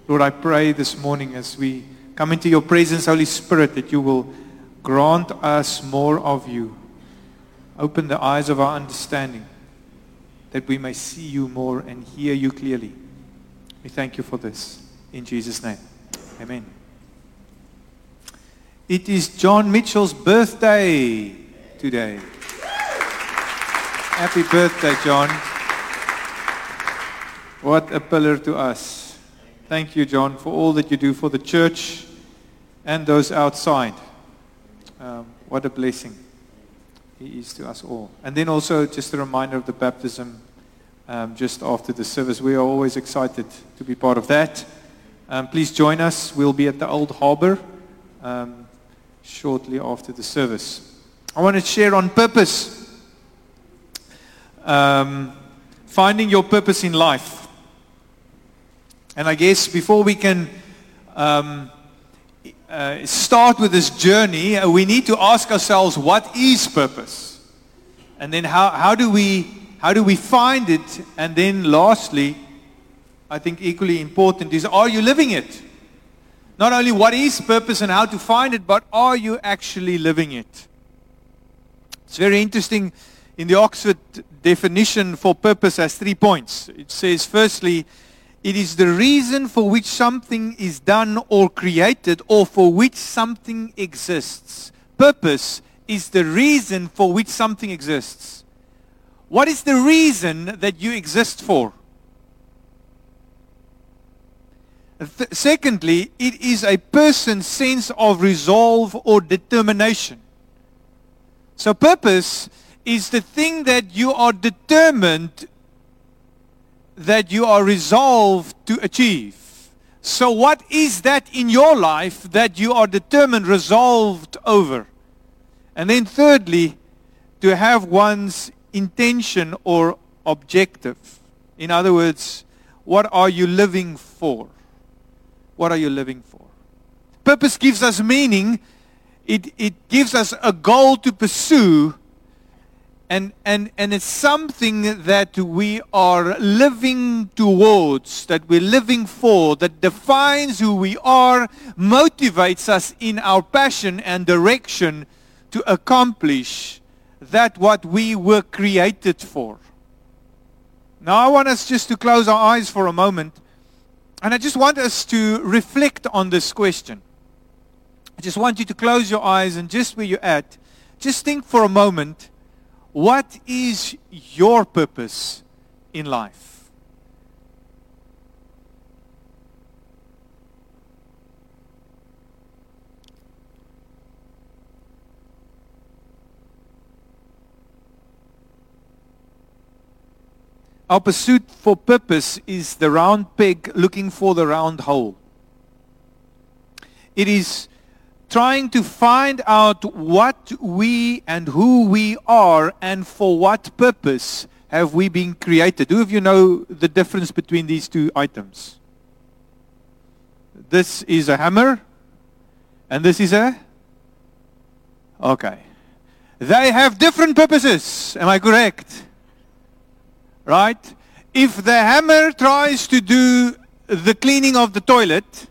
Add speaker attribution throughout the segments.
Speaker 1: Lord, I pray this morning as we come into your presence, Holy Spirit, that you will grant us more of you. Open the eyes of our understanding, that we may see you more and hear you clearly. We thank you for this. In Jesus' name. Amen. It is John Mitchell's birthday today. Happy birthday, John. What a pillar to us. Thank you, John, for all that you do for the church and those outside. What a blessing he is to us all. And then also just a reminder of the baptism just after the service. We are always excited to be part of that. Please join us. We'll be at the Old Harbor shortly after the service. I want to share on purpose. Finding your purpose in life. And I guess before we can start with this journey, we need to ask ourselves, what is purpose? And then how do we find it? And then lastly, I think equally important is, are you living it? Not only what is purpose and how to find it, but are you actually living it? It's very interesting. In the Oxford definition for purpose has 3 points. It says, firstly, it is the reason for which something is done or created or for which something exists. Purpose is the reason for which something exists. What is the reason that you exist for? Secondly, it is a person's sense of resolve or determination. So purpose is the thing that you are determined, that you are resolved to achieve. So what is that in your life that you are determined, resolved over? And then thirdly, to have one's intention or objective. In other words, what are you living for? What are you living for? Purpose gives us meaning. It gives us a goal to pursue. And it's something that we are living towards, that we're living for, that defines who we are, motivates us in our passion and direction to accomplish that what we were created for. Now I want us just to close our eyes for a moment, and I just want us to reflect on this question. I just want you to close your eyes and just where you're at, just think for a moment, what is your purpose in life? Our pursuit for purpose is the round peg looking for the round hole. It is trying to find out what we and who we are and for what purpose have we been created. Who of you know the difference between these two items? This is a hammer and this is a... Okay. They have different purposes. Am I correct? Right? If the hammer tries to do the cleaning of the toilet,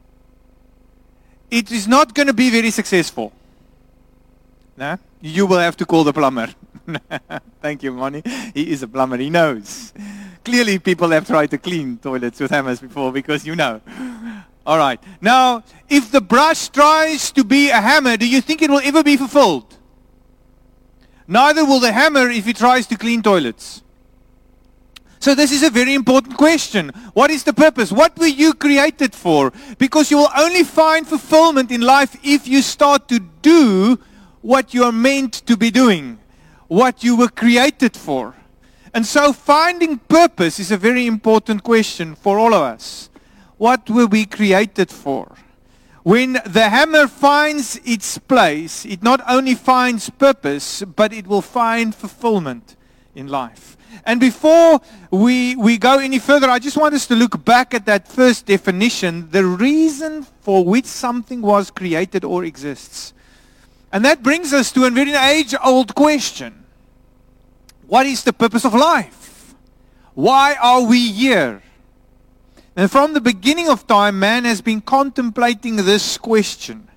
Speaker 1: it is not going to be very successful. No? You will have to call the plumber. Thank you, Moni. He is a plumber. He knows. Clearly, people have tried to clean toilets with hammers before because you know. All right. Now, if the brush tries to be a hammer, do you think it will ever be fulfilled? Neither will the hammer if it tries to clean toilets. So this is a very important question. What is the purpose? What were you created for? Because you will only find fulfillment in life if you start to do what you are meant to be doing, what you were created for. And so finding purpose is a very important question for all of us. What were we created for? When the hammer finds its place, it not only finds purpose, but it will find fulfillment in life. And before we go any further, I just want us to look back at that first definition, the reason for which something was created or exists. And that brings us to a very age-old question. What is the purpose of life? Why are we here? And from the beginning of time, man has been contemplating this question.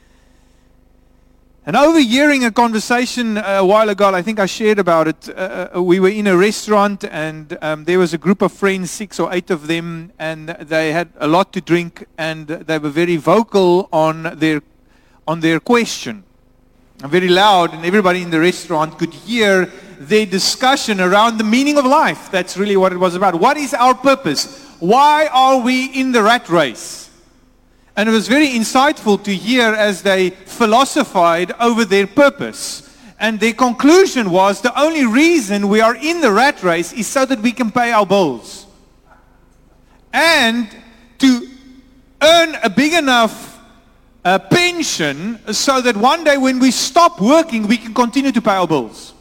Speaker 1: And overhearing a conversation a while ago, I think I shared about it, we were in a restaurant and there was a group of friends, 6 or 8 of them, and they had a lot to drink and they were very vocal on their question. Very loud, and everybody in the restaurant could hear their discussion around the meaning of life. That's really what it was about. What is our purpose? Why are we in the rat race? And it was very insightful to hear as they philosophized over their purpose. And their conclusion was the only reason we are in the rat race is so that we can pay our bills. And to earn a big enough pension so that one day when we stop working, we can continue to pay our bills.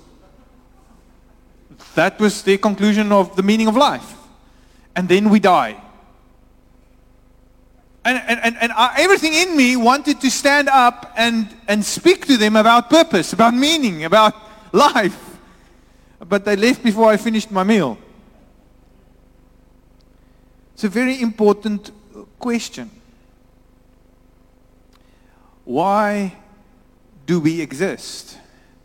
Speaker 1: That was their conclusion of the meaning of life. And then we die. And everything in me wanted to stand up and speak to them about purpose, about meaning, about life. But they left before I finished my meal. It's a very important question. Why do we exist?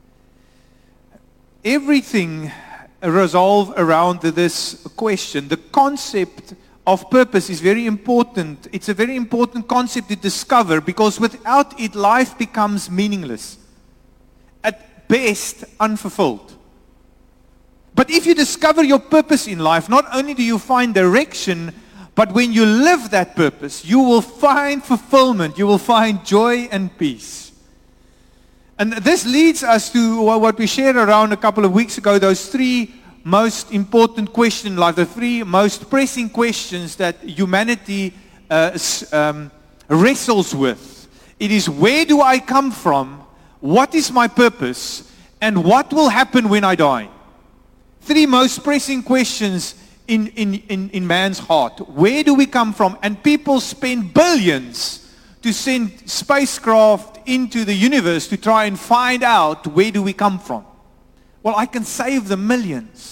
Speaker 1: Everything revolves around this question. The concept of purpose is very important. It's a very important concept to discover because without it, life becomes meaningless. At best, unfulfilled. But if you discover your purpose in life, not only do you find direction, but when you live that purpose, you will find fulfillment. You will find joy and peace. And this leads us to what we shared around a couple of weeks ago, those 3 most important questions in life, the 3 most pressing questions that humanity wrestles with. It is, where do I come from? What is my purpose? And what will happen when I die? 3 most pressing questions in man's heart. Where do we come from? And people spend billions to send spacecraft into the universe to try and find out where do we come from. Well, I can save the millions.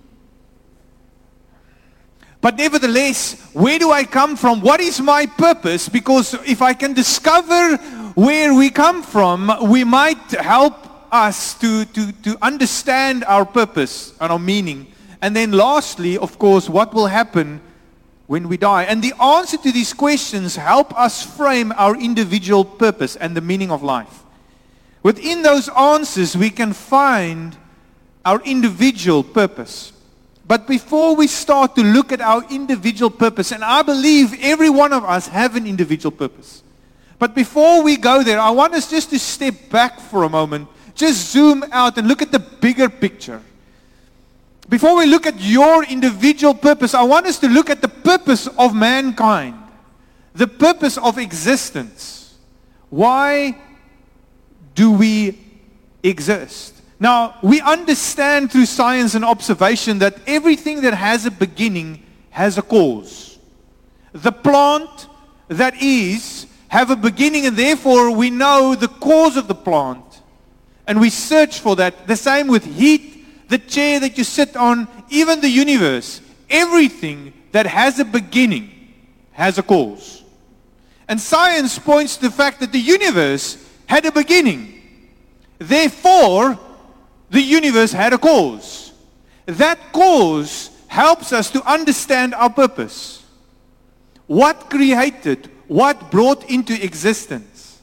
Speaker 1: But nevertheless, where do I come from? What is my purpose? Because if I can discover where we come from, we might help us to understand our purpose and our meaning. And then lastly, of course, what will happen when we die? And the answer to these questions help us frame our individual purpose and the meaning of life. Within those answers, we can find our individual purpose. But before we start to look at our individual purpose, and I believe every one of us have an individual purpose. But before we go there, I want us just to step back for a moment, just zoom out and look at the bigger picture. Before we look at your individual purpose, I want us to look at the purpose of mankind, the purpose of existence. Why do we exist? Now, we understand through science and observation that everything that has a beginning has a cause. The plant that is have a beginning, and therefore we know the cause of the plant. And we search for that. The same with heat, the chair that you sit on, even the universe. Everything that has a beginning has a cause. And science points to the fact that the universe had a beginning. Therefore, the universe had a cause. That cause helps us to understand our purpose. What created, what brought into existence.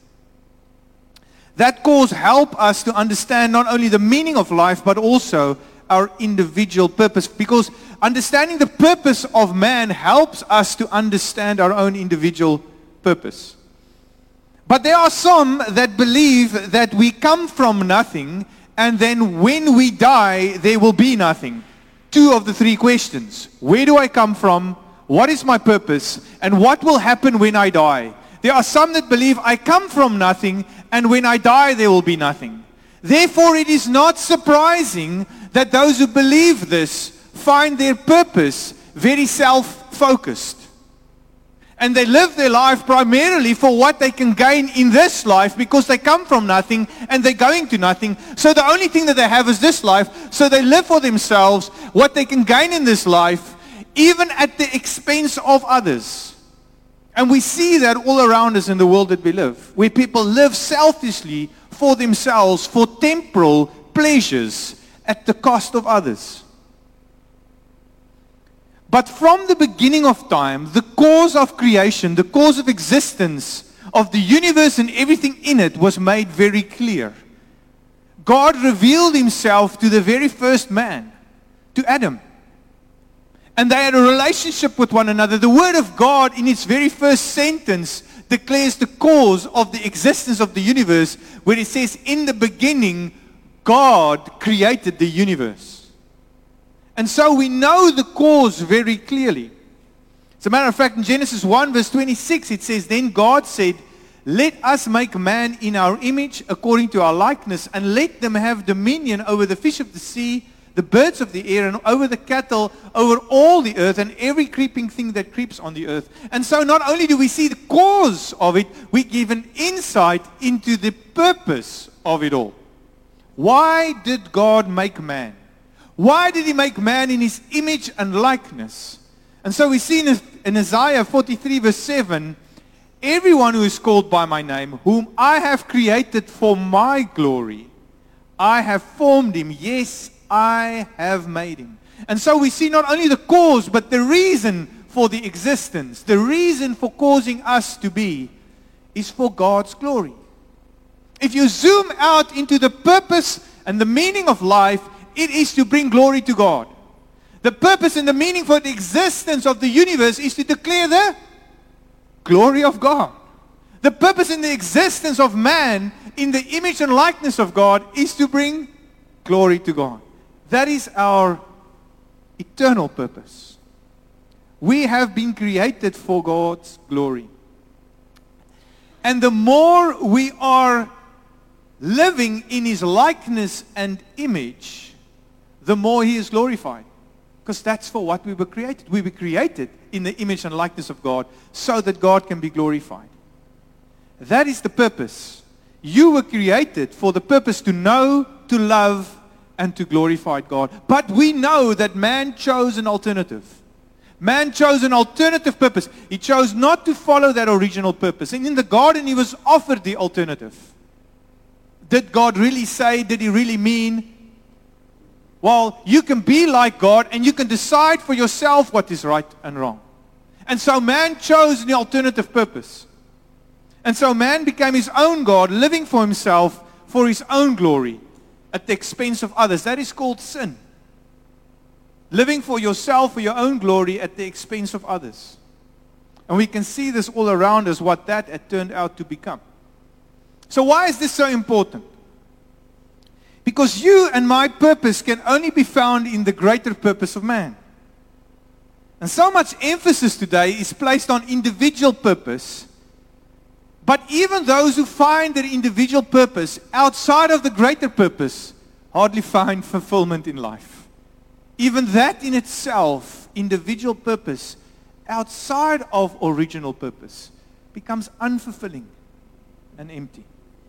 Speaker 1: That cause helps us to understand not only the meaning of life, but also our individual purpose. Because understanding the purpose of man helps us to understand our own individual purpose. But there are some that believe that we come from nothing, and then when we die, there will be nothing. 2 of the 3 questions. Where do I come from? What is my purpose? And what will happen when I die? There are some that believe I come from nothing, and when I die, there will be nothing. Therefore, it is not surprising that those who believe this find their purpose very self-focused. And they live their life primarily for what they can gain in this life, because they come from nothing and they're going to nothing. So the only thing that they have is this life. So they live for themselves. What they can gain in this life even at the expense of others. And we see that all around us in the world that we live, where people live selfishly for themselves, for temporal pleasures at the cost of others. But from the beginning of time, the cause of creation, the cause of existence of the universe and everything in it was made very clear. God revealed himself to the very first man, to Adam. And they had a relationship with one another. The Word of God in its very first sentence declares the cause of the existence of the universe, where it says, in the beginning, God created the universe. And so we know the cause very clearly. As a matter of fact, in Genesis 1 verse 26, it says, then God said, let us make man in our image according to our likeness, and let them have dominion over the fish of the sea, the birds of the air, and over the cattle, over all the earth, and every creeping thing that creeps on the earth. And so not only do we see the cause of it, we give an insight into the purpose of it all. Why did God make man? Why did he make man in his image and likeness? And so we see in Isaiah 43 verse 7, everyone who is called by my name, whom I have created for my glory, I have formed him. Yes, I have made him. And so we see not only the cause, but the reason for the existence, the reason for causing us to be, is for God's glory. If you zoom out into the purpose and the meaning of life, it is to bring glory to God. The purpose and the meaning for the existence of the universe is to declare the glory of God. The purpose in the existence of man in the image and likeness of God is to bring glory to God. That is our eternal purpose. We have been created for God's glory. And the more we are living in his likeness and image, the more he is glorified. Because that's for what we were created. We were created in the image and likeness of God so that God can be glorified. That is the purpose. You were created for the purpose to know, to love, and to glorify God. But we know that man chose an alternative. Man chose an alternative purpose. He chose not to follow that original purpose. And in the garden, he was offered the alternative. Did God really say? Did he really mean? Well, you can be like God and you can decide for yourself what is right and wrong. And so man chose the alternative purpose. And so man became his own God, living for himself, for his own glory, at the expense of others. That is called sin. Living for yourself, for your own glory, at the expense of others. And we can see this all around us, what that had turned out to become. So why is this so important? Because you and my purpose can only be found in the greater purpose of man. And so much emphasis today is placed on individual purpose. But even those who find their individual purpose outside of the greater purpose hardly find fulfillment in life. Even that in itself, individual purpose outside of original purpose, becomes unfulfilling and empty.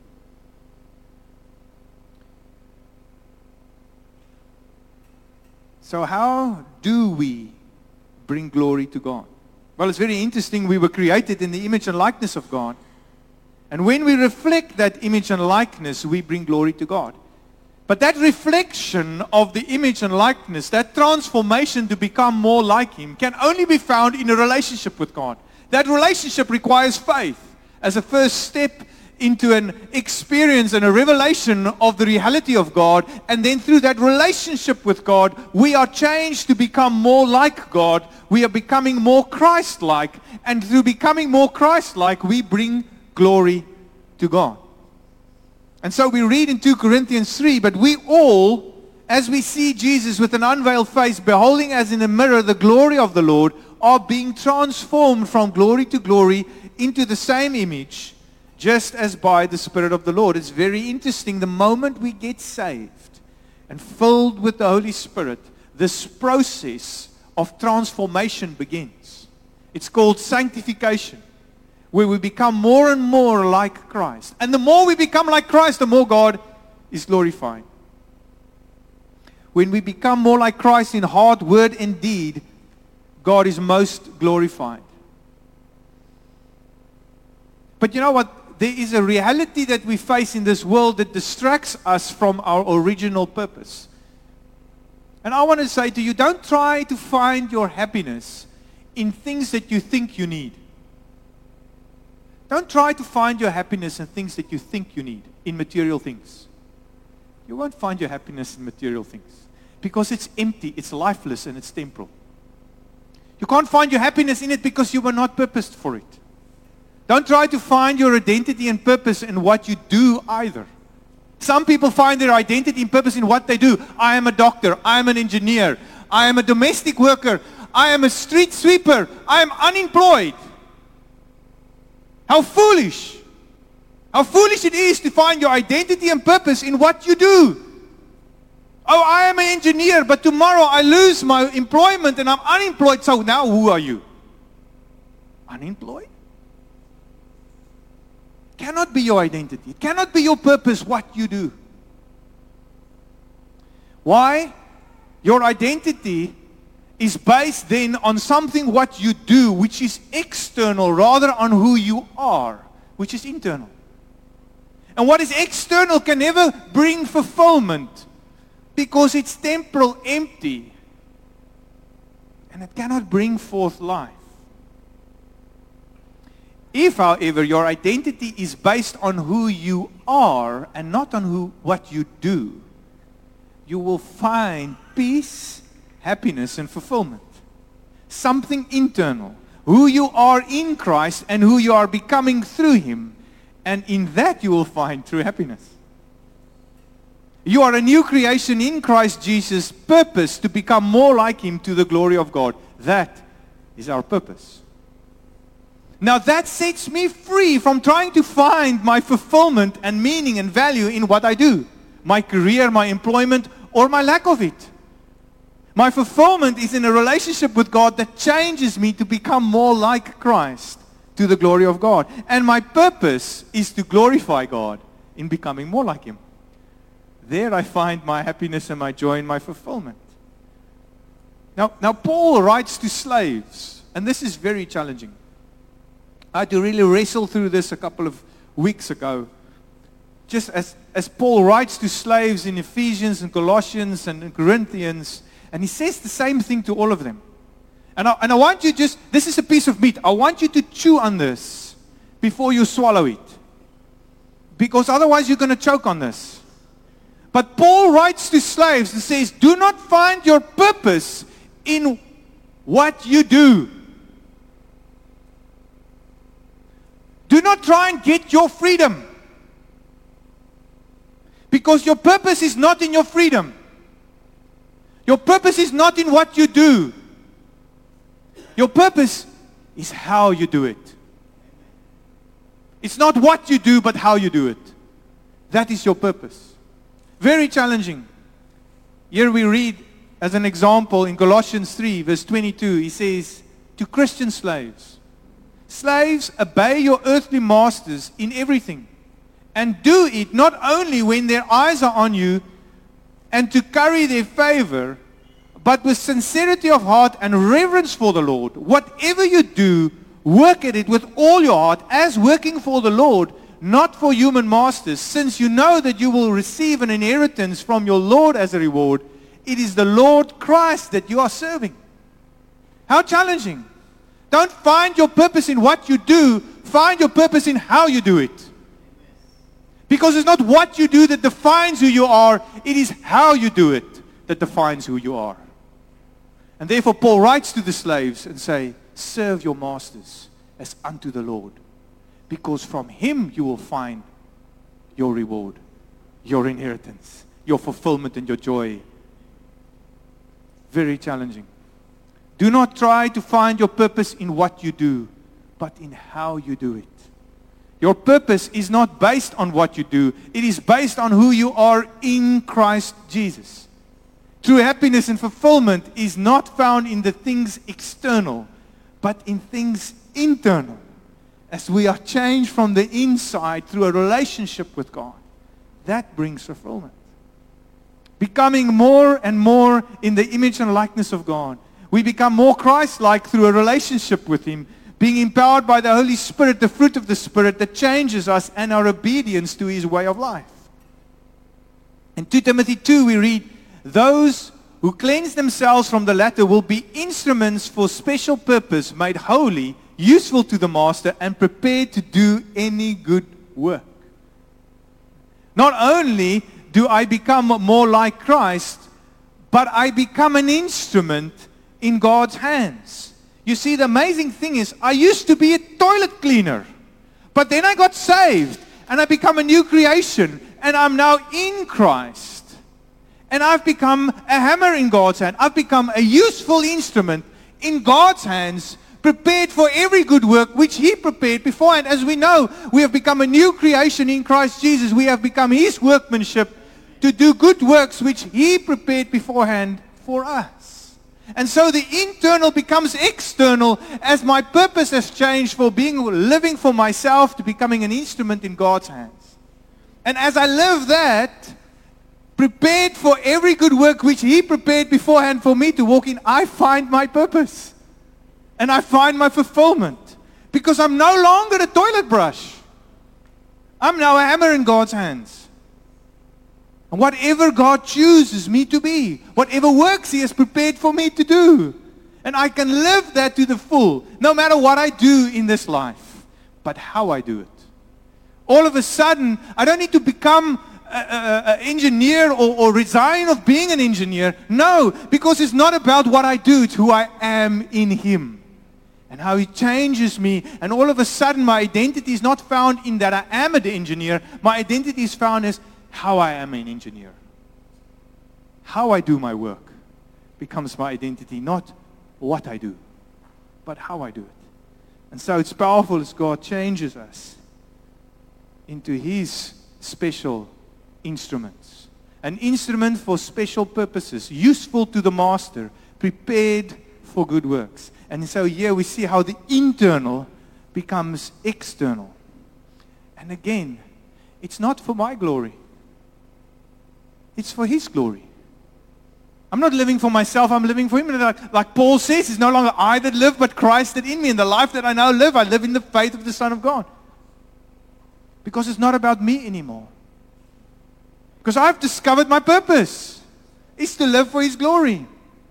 Speaker 1: So how do we bring glory to God? Well, it's very interesting. We were created in the image and likeness of God. And when we reflect that image and likeness, we bring glory to God. But that reflection of the image and likeness, that transformation to become more like him, can only be found in a relationship with God. That relationship requires faith as a first step into an experience and a revelation of the reality of God. And then through that relationship with God, we are changed to become more like God. We are becoming more Christ-like. And through becoming more Christ-like, we bring glory to God. And so we read in 2 Corinthians 3, but we all, as we see Jesus with an unveiled face, beholding as in a mirror the glory of the Lord, are being transformed from glory to glory into the same image, just as by the Spirit of the Lord. It's very interesting. The moment we get saved and filled with the Holy Spirit, this process of transformation begins. It's called sanctification, where we become more and more like Christ. And the more we become like Christ, the more God is glorified. When we become more like Christ in heart, word, and deed, God is most glorified. But you know what? There is a reality that we face in this world that distracts us from our original purpose. And I want to say to you, don't try to find your happiness in things that you think you need. Don't try to find your happiness in things that you think you need, in material things. You won't find your happiness in material things because it's empty, it's lifeless, and it's temporal. You can't find your happiness in it because you were not purposed for it. Don't try to find your identity and purpose in what you do either. Some people find their identity and purpose in what they do. I am a doctor. I am an engineer. I am a domestic worker. I am a street sweeper. I am unemployed. How foolish. How foolish it is to find your identity and purpose in what you do. Oh, I am an engineer, but tomorrow I lose my employment and I'm unemployed. So now who are you? Unemployed? It cannot be your identity. It cannot be your purpose, what you do. Why? Your identity is based then on something what you do, which is external, rather on who you are, which is internal. And what is external can never bring fulfillment because it's temporal, empty, and it cannot bring forth life. If, however, your identity is based on who you are and not on what you do, you will find peace, happiness, and fulfillment. Something internal. Who you are in Christ and who you are becoming through Him. And in that you will find true happiness. You are a new creation in Christ Jesus, purpose to become more like Him to the glory of God. That is our purpose. Now that sets me free from trying to find my fulfillment and meaning and value in what I do. My career, my employment, or my lack of it. My fulfillment is in a relationship with God that changes me to become more like Christ to the glory of God. And my purpose is to glorify God in becoming more like Him. There I find my happiness and my joy and my fulfillment. Now Paul writes to slaves, and this is very challenging. I had to really wrestle through this a couple of weeks ago. Just as Paul writes to slaves in Ephesians and Colossians and in Corinthians, and he says the same thing to all of them. And I want you this is a piece of meat. I want you to chew on this before you swallow it. Because otherwise you're going to choke on this. But Paul writes to slaves and says, do not find your purpose in what you do. Do not try and get your freedom. Because your purpose is not in your freedom. Your purpose is not in what you do. Your purpose is how you do it. It's not what you do, but how you do it. That is your purpose. Very challenging. Here we read, as an example, in Colossians 3, verse 22, he says, to Christian slaves, slaves, obey your earthly masters in everything, and do it not only when their eyes are on you, and to curry their favor, but with sincerity of heart and reverence for the Lord. Whatever you do, work at it with all your heart, as working for the Lord, not for human masters, since you know that you will receive an inheritance from your Lord as a reward. It is the Lord Christ that you are serving. How challenging. Don't find your purpose in what you do, find your purpose in how you do it. Because it's not what you do that defines who you are, it is how you do it that defines who you are. And therefore Paul writes to the slaves and say, serve your masters as unto the Lord, because from Him you will find your reward, your inheritance, your fulfillment and your joy. Very challenging. Do not try to find your purpose in what you do, but in how you do it. Your purpose is not based on what you do. It is based on who you are in Christ Jesus. True happiness and fulfillment is not found in the things external, but in things internal. As we are changed from the inside through a relationship with God, that brings fulfillment. Becoming more and more in the image and likeness of God. We become more Christ-like through a relationship with Him, being empowered by the Holy Spirit, the fruit of the Spirit that changes us and our obedience to His way of life. In 2 Timothy 2 we read, those who cleanse themselves from the latter will be instruments for special purpose, made holy, useful to the master, and prepared to do any good work. Not only do I become more like Christ, but I become an instrument in God's hands. You see, the amazing thing is, I used to be a toilet cleaner, but then I got saved, and I become a new creation, and I'm now in Christ. And I've become a hammer in God's hand. I've become a useful instrument in God's hands, prepared for every good work which He prepared beforehand. As we know, we have become a new creation in Christ Jesus. We have become His workmanship to do good works which He prepared beforehand for us. And so the internal becomes external as my purpose has changed from living for myself to becoming an instrument in God's hands. And as I live that, prepared for every good work which He prepared beforehand for me to walk in, I find my purpose. And I find my fulfillment. Because I'm no longer a toilet brush. I'm now a hammer in God's hands. And whatever God chooses me to be, whatever works He has prepared for me to do, and I can live that to the full, no matter what I do in this life, but how I do it. All of a sudden, I don't need to become an engineer or resign of being an engineer. No, because it's not about what I do, it's who I am in Him. And how He changes me, and all of a sudden my identity is not found in that I am an engineer. My identity is found as how I am an engineer. How I do my work becomes my identity, not what I do, but how I do it. And so it's powerful as God changes us into His special instruments. An instrument for special purposes, useful to the master, prepared for good works. And so here we see how the internal becomes external. And again, it's not for my glory. It's for His glory. I'm not living for myself, I'm living for Him. And like Paul says, it's no longer I that live, but Christ that in me. And the life that I now live, I live in the faith of the Son of God. Because it's not about me anymore. Because I've discovered my purpose. It's to live for His glory.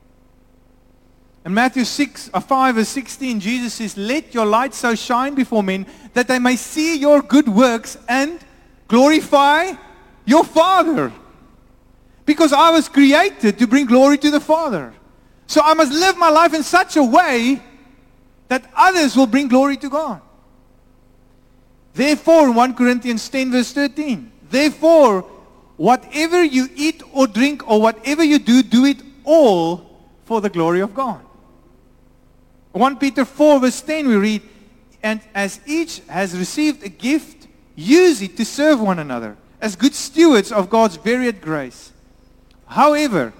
Speaker 1: In Matthew 5 verse 16, Jesus says, let your light so shine before men that they may see your good works and glorify your Father. Because I was created to bring glory to the Father. So I must live my life in such a way that others will bring glory to God. Therefore, in 1 Corinthians 10 verse 13, therefore, whatever you eat or drink or whatever you do, do it all for the glory of God. 1 Peter 4 verse 10 we read, and as each has received a gift, use it to serve one another as good stewards of God's varied grace. Whoever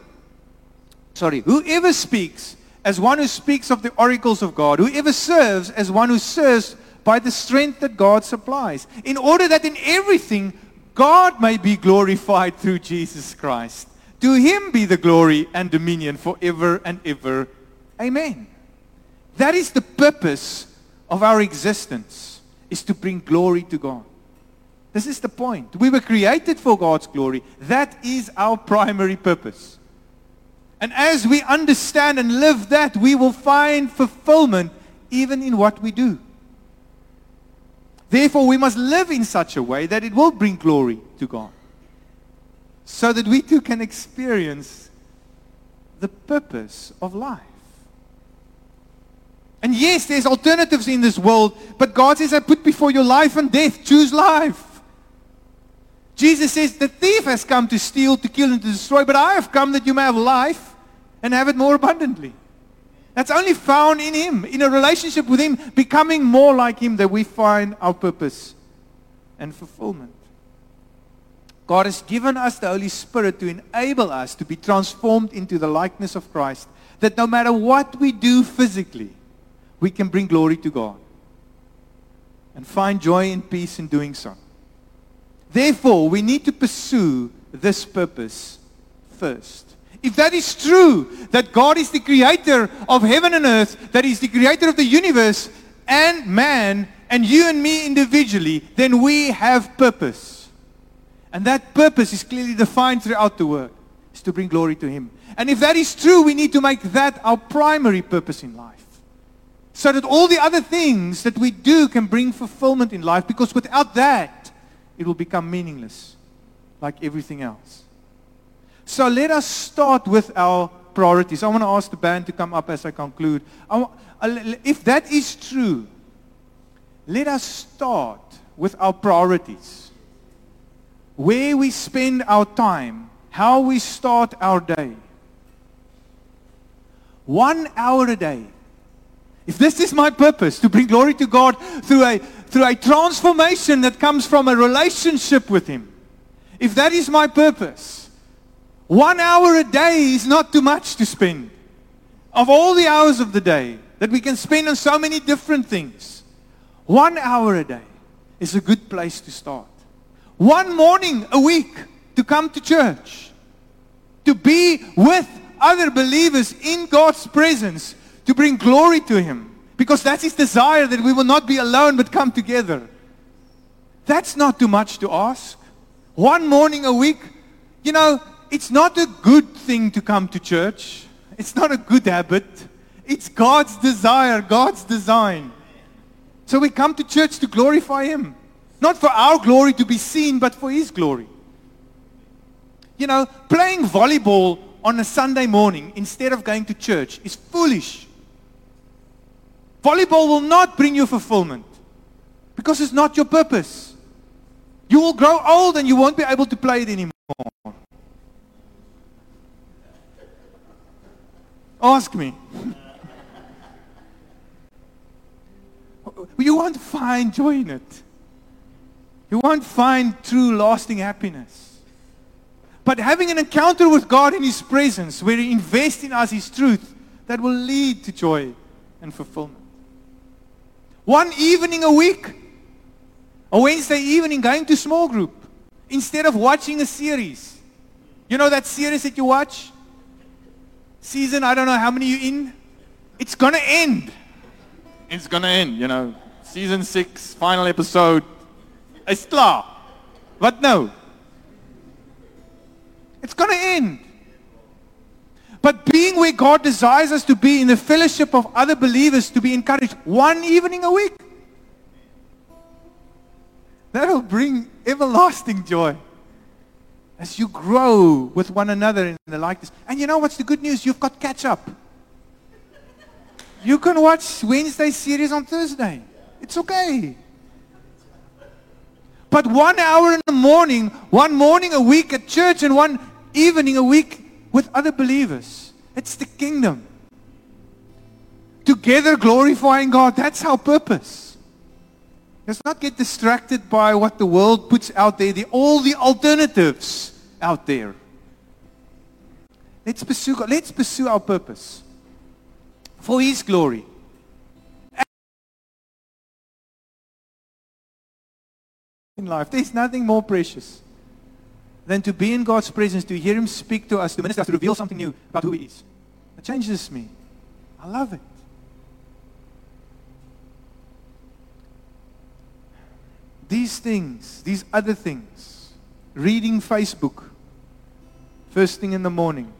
Speaker 1: speaks as one who speaks of the oracles of God, whoever serves as one who serves by the strength that God supplies, in order that in everything God may be glorified through Jesus Christ. To Him be the glory and dominion forever and ever. Amen. That is the purpose of our existence, is to bring glory to God. This is the point. We were created for God's glory. That is our primary purpose. And as we understand and live that, we will find fulfillment even in what we do. Therefore, we must live in such a way that it will bring glory to God, so that we too can experience the purpose of life. And yes, there's alternatives in this world, but God says, I put before you life and death. Choose life. Jesus says, the thief has come to steal, to kill, and to destroy, but I have come that you may have life and have it more abundantly. That's only found in Him, in a relationship with Him, becoming more like Him, that we find our purpose and fulfillment. God has given us the Holy Spirit to enable us to be transformed into the likeness of Christ, that no matter what we do physically, we can bring glory to God and find joy and peace in doing so. Therefore, we need to pursue this purpose first. If that is true, that God is the creator of heaven and earth, that He's the creator of the universe and man, and you and me individually, then we have purpose. And that purpose is clearly defined throughout the Word, is to bring glory to Him. And if that is true, we need to make that our primary purpose in life. So that all the other things that we do can bring fulfillment in life, because without that, it will become meaningless, like everything else. So let us start with our priorities. I want to ask the band to come up as I conclude. If that is true, let us start with our priorities. Where we spend our time, how we start our day. 1 hour a day. If this is my purpose, to bring glory to God through a transformation that comes from a relationship with Him. If that is my purpose, 1 hour a day is not too much to spend. Of all the hours of the day that we can spend on so many different things, 1 hour a day is a good place to start. 1 morning a week to come to church, to be with other believers in God's presence, to bring glory to Him, because that's His desire, that we will not be alone but come together. That's not too much to ask. 1 morning a week. You know, it's not a good thing to come to church. It's not a good habit. It's God's desire, God's design. So we come to church to glorify Him. Not for our glory to be seen, but for His glory. You know, playing volleyball on a Sunday morning instead of going to church is foolish. Volleyball will not bring you fulfillment, because it's not your purpose. You will grow old and you won't be able to play it anymore. Ask me. You won't find joy in it. You won't find true lasting happiness. But having an encounter with God in His presence, where He invests in us His truth, that will lead to joy and fulfillment. 1 evening a week, a Wednesday evening, going to small group, instead of watching a series. You know that series that you watch? Season, I don't know how many you're in. It's going to end. It's going to end, you know. Season 6, final episode. It's klaar. But no. It's going to end. But being where God desires us to be, in the fellowship of other believers, to be encouraged 1 evening a week, that will bring everlasting joy as you grow with one another in the likeness. And you know what's the good news? You've got catch up. You can watch Wednesday series on Thursday. It's okay. But 1 hour in the morning, 1 morning a week at church, and 1 evening a week with other believers. It's the kingdom. Together glorifying God. That's our purpose. Let's not get distracted by what the world puts out there. All the alternatives out there. Let's pursue God. Let's pursue our purpose for His glory. In life, there's nothing more precious than to be in God's presence, to hear Him speak to us, to minister us, to reveal something new about who He is. It changes me. I love it. These things, these other things, reading Facebook, first thing in the morning,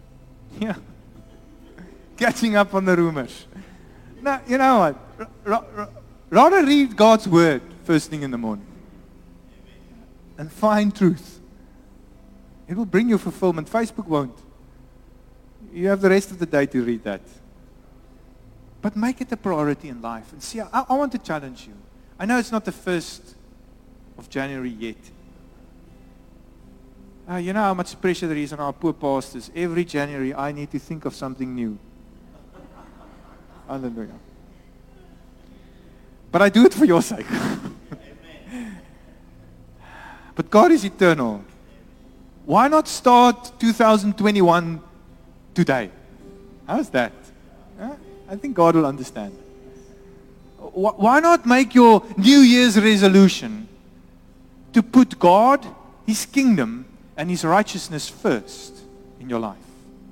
Speaker 1: catching up on the rumors. Now, you know what? Rather read God's Word first thing in the morning and find truth. It will bring you fulfillment. Facebook won't. You have the rest of the day to read that. But make it a priority in life. And see, I want to challenge you. I know it's not the 1st of January yet. You know how much pressure there is on our poor pastors. Every January, I need to think of something new. Hallelujah. But I do it for your sake. But God is eternal. Why not start 2021 today? How's that? I think God will understand. Why not make your New Year's resolution to put God, His kingdom, and His righteousness first in your life?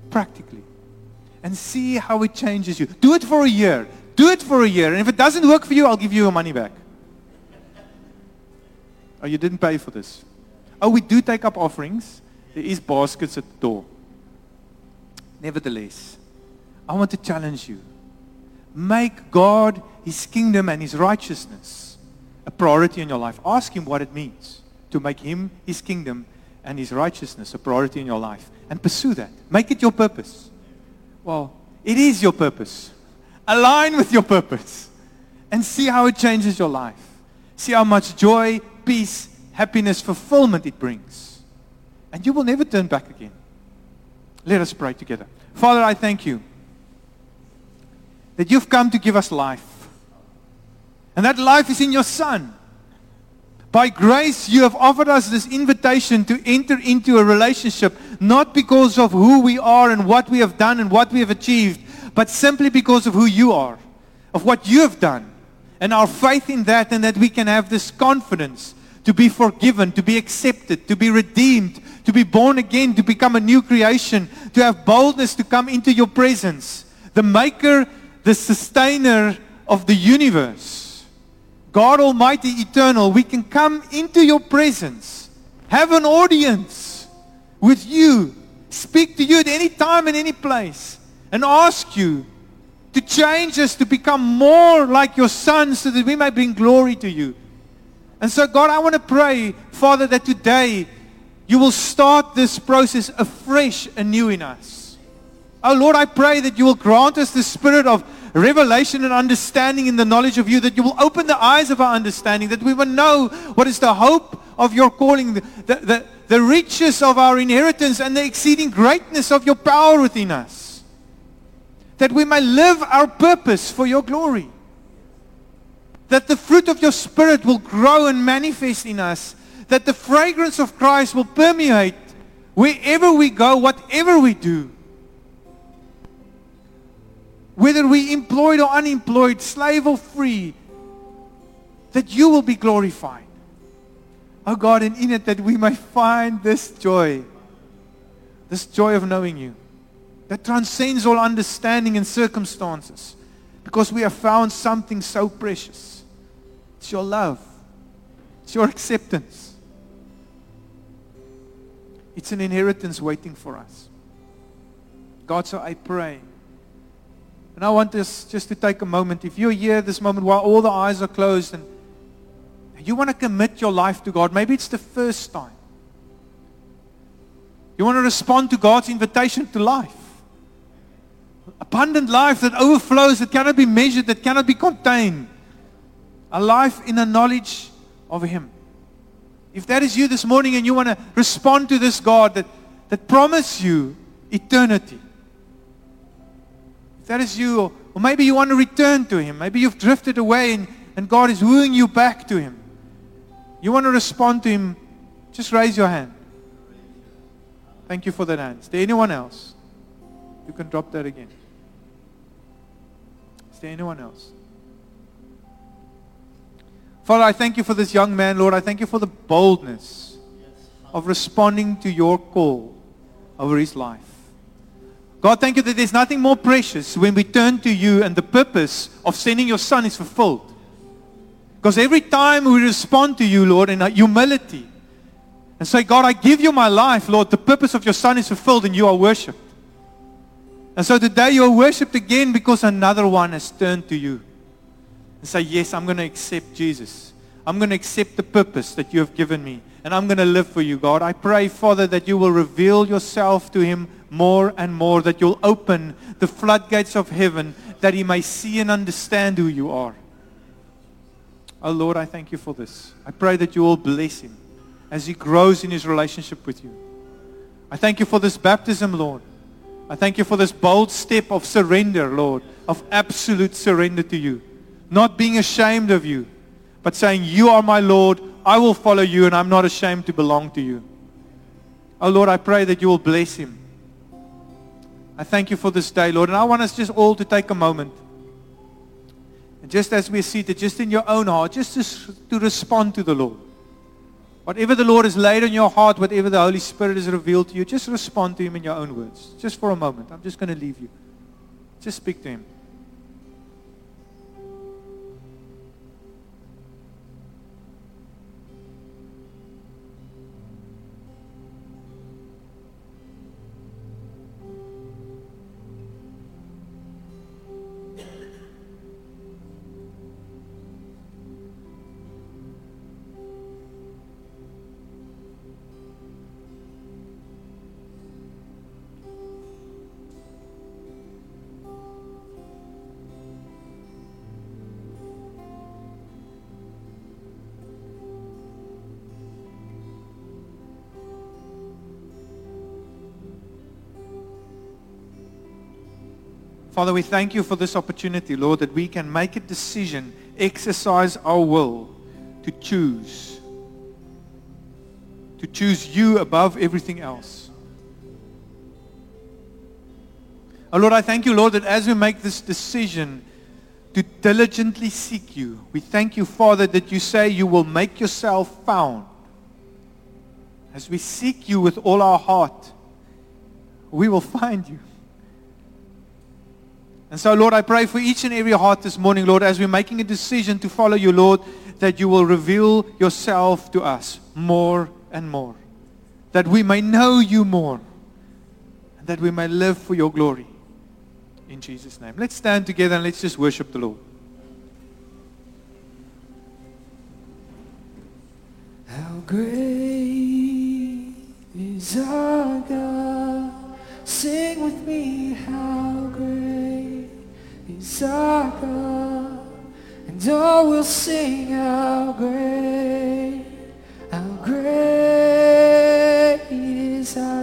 Speaker 1: practically. And see how it changes you. Do it for a year. Do it for a year. And if it doesn't work for you, I'll give you your money back. Oh, you didn't pay for this. Oh, we do take up offerings. There is baskets at the door. Nevertheless, I want to challenge you. Make God, His kingdom and His righteousness a priority in your life. Ask Him what it means to make Him, His kingdom, and His righteousness a priority in your life. And pursue that. Make it your purpose. Well, it is your purpose. Align with your purpose. And see how it changes your life. See how much joy, peace, happiness, fulfillment it brings. And you will never turn back again. Let us pray together. Father, I thank you that you've come to give us life. And that life is in your Son. By grace, you have offered us this invitation to enter into a relationship, not because of who we are and what we have done and what we have achieved, but simply because of who you are, of what you have done, and our faith in that, and that we can have this confidence to be forgiven, to be accepted, to be redeemed, to be born again, to become a new creation, to have boldness to come into your presence, the maker, the sustainer of the universe. God Almighty, eternal, we can come into your presence, have an audience with you, speak to you at any time and any place, and ask you to change us to become more like your Son so that we may bring glory to you. And so, God, I want to pray, Father, that today you will start this process afresh and new in us. Oh, Lord, I pray that you will grant us the spirit of revelation and understanding in the knowledge of you, that you will open the eyes of our understanding, that we will know what is the hope of your calling, the riches of our inheritance, and the exceeding greatness of your power within us. That we may live our purpose for your glory. That the fruit of your Spirit will grow and manifest in us. That the fragrance of Christ will permeate wherever we go, whatever we do. Whether we employed or unemployed, slave or free, that you will be glorified. Oh God, and in it that we may find this joy of knowing you, that transcends all understanding and circumstances, because we have found something so precious. It's your love. It's your acceptance. It's an inheritance waiting for us. God, so I pray. And I want us just to take a moment. If you're here this moment while all the eyes are closed and you want to commit your life to God, maybe it's the first time. You want to respond to God's invitation to life. Abundant life that overflows, that cannot be measured, that cannot be contained. A life in a knowledge of Him. If that is you this morning and you want to respond to this God that promised you eternity. If that is you, or maybe you want to return to Him. Maybe you've drifted away and God is wooing you back to Him. You want to respond to Him, just raise your hand. Thank you for that hand. Is there anyone else? You can drop that again. Is there anyone else? Father, I thank you for this young man, Lord. I thank you for the boldness of responding to your call over his life. God, thank you that there's nothing more precious when we turn to you and the purpose of sending your Son is fulfilled. Because every time we respond to you, Lord, in humility, and say, God, I give you my life, Lord, the purpose of your Son is fulfilled and you are worshipped. And so today you are worshipped again because another one has turned to you. And say, yes, I'm going to accept Jesus. I'm going to accept the purpose that you have given me. And I'm going to live for you, God. I pray, Father, that you will reveal yourself to him more and more. That you'll open the floodgates of heaven, that he may see and understand who you are. Oh, Lord, I thank you for this. I pray that you will bless him as he grows in his relationship with you. I thank you for this baptism, Lord. I thank you for this bold step of surrender, Lord, of absolute surrender to you. Not being ashamed of you, but saying, you are my Lord, I will follow you, and I'm not ashamed to belong to you. Oh, Lord, I pray that you will bless him. I thank you for this day, Lord, and I want us just all to take a moment. And just as we're seated, just in your own heart, just to respond to the Lord. Whatever the Lord has laid on your heart, whatever the Holy Spirit has revealed to you, just respond to Him in your own words. Just for a moment. I'm just going to leave you. Just speak to Him. Father, we thank you for this opportunity, Lord, that we can make a decision, exercise our will to choose you above everything else. Oh Lord, I thank you, Lord, that as we make this decision to diligently seek you, we thank you, Father, that you say you will make yourself found. As we seek you with all our heart, we will find you. And so, Lord, I pray for each and every heart this morning, Lord, as we're making a decision to follow you, Lord, that you will reveal yourself to us more and more. That we may know you more. And that we may live for your glory. In Jesus' name. Let's stand together and let's just worship the Lord.
Speaker 2: How great is our God. Sing with me, how great is our God. And all will sing, how great is our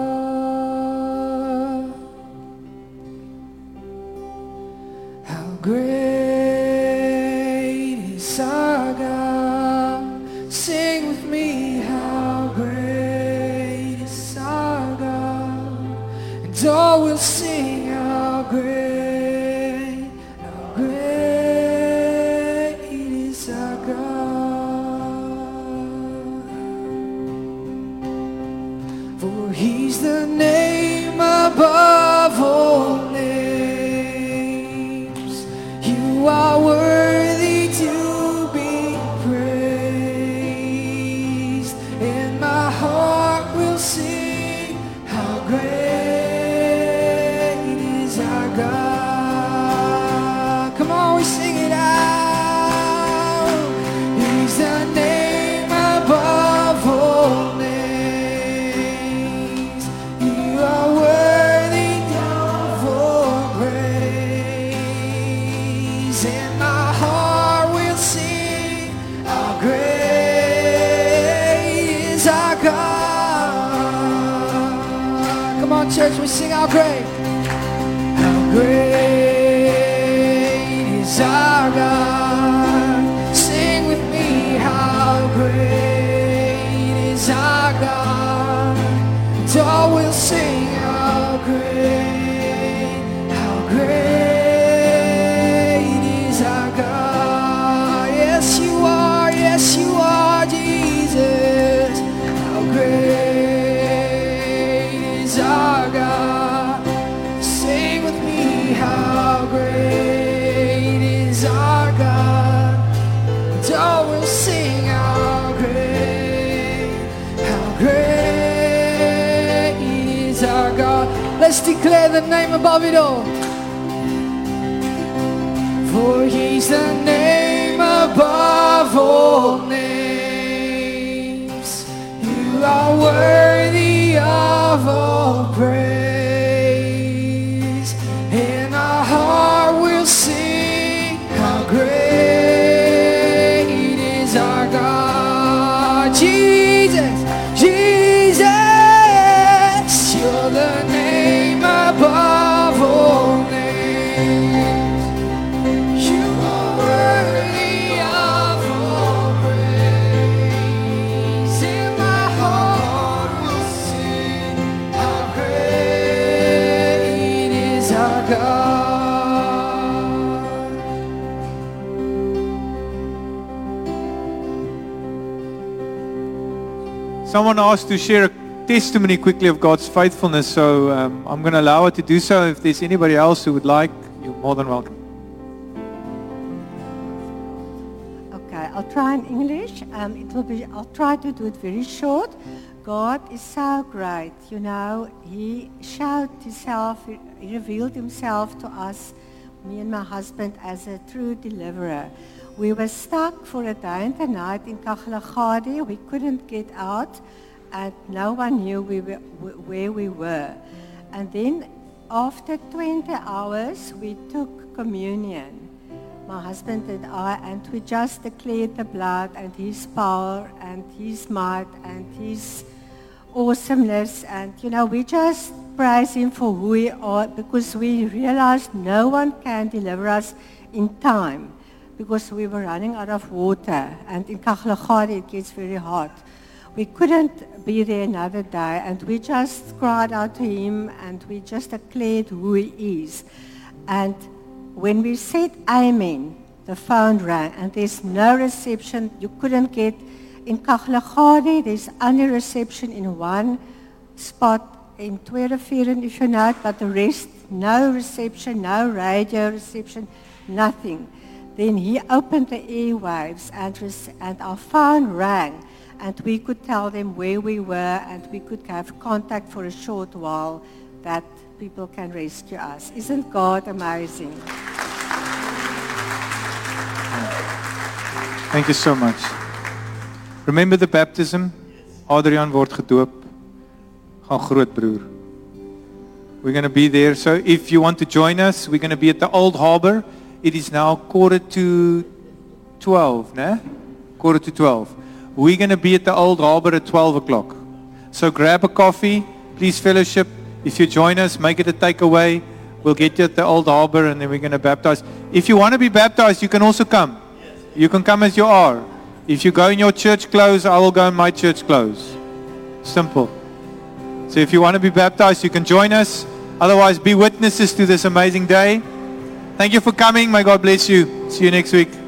Speaker 2: God. How great is our God. Sing with me, how great is our God. And all will sing, how great is our God. For He's the name above all names. You are worthy to be praised, and my heart will sing, how great is our God. Come on, we sing it out. He's the name above all names. You are worthy of all praise, and my heart will sing, how great is our God. Come on, church, we sing how great. How great is our God. Sing with me, how great is our God. And all will sing, how great is our God. Yes, you are, Jesus. How great is our God. Sing with me, how great is our God. And all will sing, how great is our God. Let's declare the name above it all. For He's the name above all names. You are worthy of all praise, and our heart will sing, how great is our God. Jesus, Jesus, you're the name above all names. You are worthy of all praise, and my heart will sing, how great is our God.
Speaker 1: Someone asked to share a testimony quickly of God's faithfulness, so I'm going to allow her to do so. If there's anybody else who would like, you're more than welcome.
Speaker 3: Okay, I'll try in English. I'll try to do it very short. God is so great. You know, He showed Himself, He revealed Himself to us, me and my husband, as a true deliverer. We were stuck for a day and a night in Kagalagadi. We couldn't get out, and no one knew where we were. And then after 20 hours, we took communion, my husband and I, and we just declared the blood and His power and His might and His awesomeness. And, you know, we just praise Him for who we are, because we realized no one can deliver us in time, because we were running out of water, and in Kagalagadi it gets very hot. We couldn't be there another day, and we just cried out to Him, and we just declared who He is. And when we said amen, the phone rang, and there's no reception. You couldn't get in Kagalagadi. There's only reception in one spot in Tweedevieren, if you know it, but the rest, no reception, no radio reception, nothing. Then He opened the airwaves, and our phone rang, and we could tell them where we were, and we could have contact for a short while that people can rescue us. Isn't God amazing?
Speaker 1: Thank you so much. Remember the baptism? Adrian word gedoop. Gaan groot broer. We're going to be there. So if you want to join us, we're going to be at the Old Harbour. It is now 11:45, né? 11:45. We're going to be at the Old Harbour at 12 o'clock. So grab a coffee, please fellowship. If you join us, make it a takeaway. We'll get you at the Old Harbour, and then we're going to baptize. If you want to be baptized, you can also come. You can come as you are. If you go in your church clothes, I will go in my church clothes. Simple. So if you want to be baptized, you can join us. Otherwise, be witnesses to this amazing day. Thank you for coming. May God bless you. See you next week.